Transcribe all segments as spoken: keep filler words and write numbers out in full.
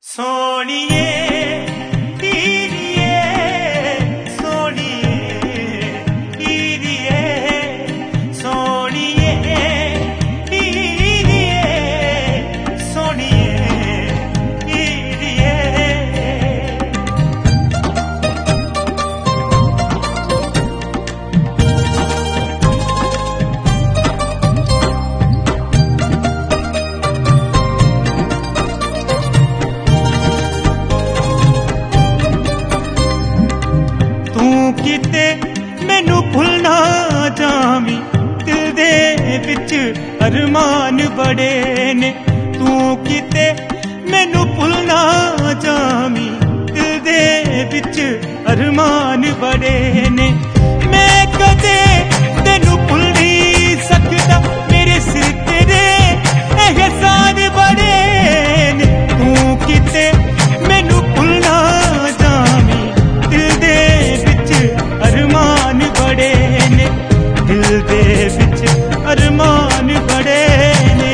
सोनिए हीरिए सोनिए हीरिए सोनिए हीरिए सोनिए हीरिए। किते मैनू भुलना जावी दिल दे विच अरमान बड़े ने। तू किते मैनू भुलना जावी दिल दे विच अरमान बड़े ने। मैं कदे तेनू भुल नहीं सकदा मेरे सिर तेरे एहसान बड़े ने। तू किते मैनू भुलना जावी दिल दे अरमान बड़े ने दिल दे विच अरमान बड़े ने।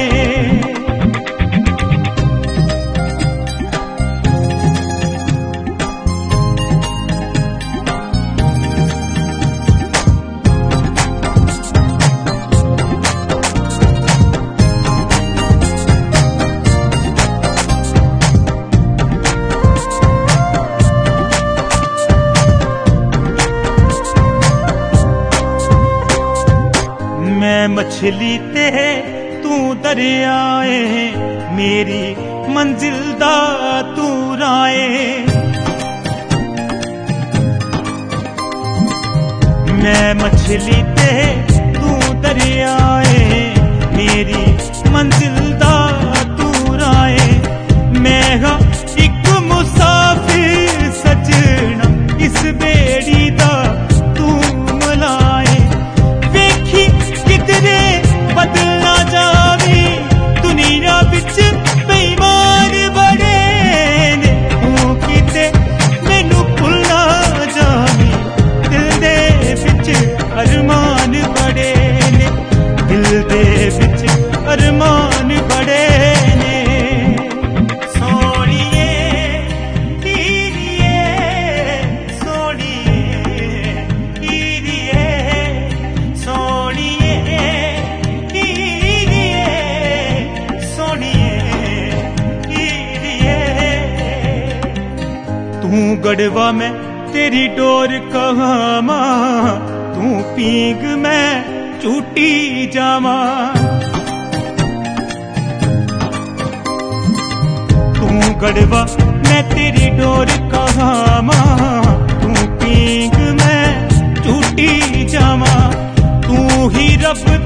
मैं मछली ते तू दरियाए मेरी मंजिल दा तू राए। मैं मछली ते तू दरियाए मेरी मंजिल दा तू राए। मैं हाँ एक मुसाफिर सजना इस बेड़ी दा तू मलाए। वेखी किधरे बदलना जावी दुनिया बिच बेईमान बड़े ने। तू किते मैनू भुलना जावी दिल दे विच अरमान बड़े ने दिल दे विच अरमान बड़े ने। सोनिए हीरिए सोनिए हीरिए सोनिए हीरिए सोनिए हीरिए। तू गढ़वा में तेरी डोर कहामा तू पींग मैं चूटी जावा। तू गढ़वा मैं तेरी डोर कहामा तू पींग मैं चूटी जावा। तू ही रब